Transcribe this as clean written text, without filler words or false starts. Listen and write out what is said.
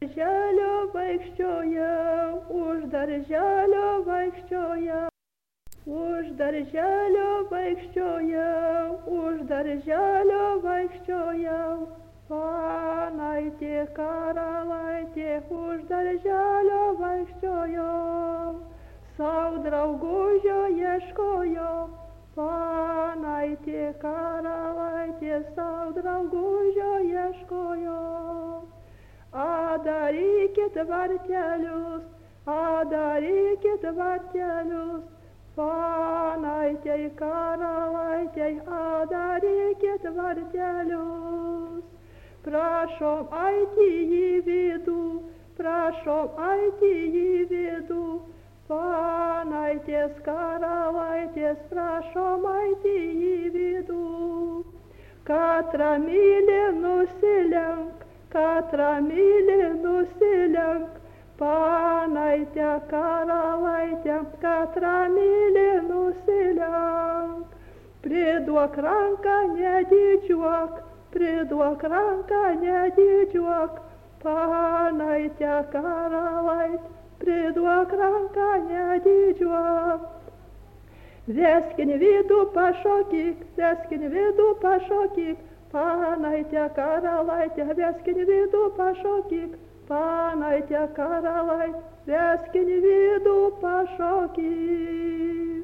darželio vaikščiojau, už darželio vaikščiojau. Už darželio vaikščiojau, už darželio vaikščiojau. Panaitė karalaitė, už darželio vaikščiojau. Sau draugužio ieškojo, panaitė karalaitė, sau draugužio ieškojo. Darykit vartelius, darykit vartelius, panaitei karalaitei, darykit vartelius. Prašom eiti į vidų, prašom eiti į vidų, panaitės karalaitės, prašom eiti į vidų. Katrą mylį nusilenk, katrą mylį nusilenk, panaitę karalaitę, katrą mylį nusilenk. Priduok ranką, nedidžiuok, priduok ranką, nedidžiuok, panaitę karalaitę, priduok ranką, nedidžiuok. Veskin vidų pašokyk, veskin vidų pašokyk, panaitę karalaitę, veskin vidų pašokyk, panaitę karalaitę, veskin vidų pašokyk.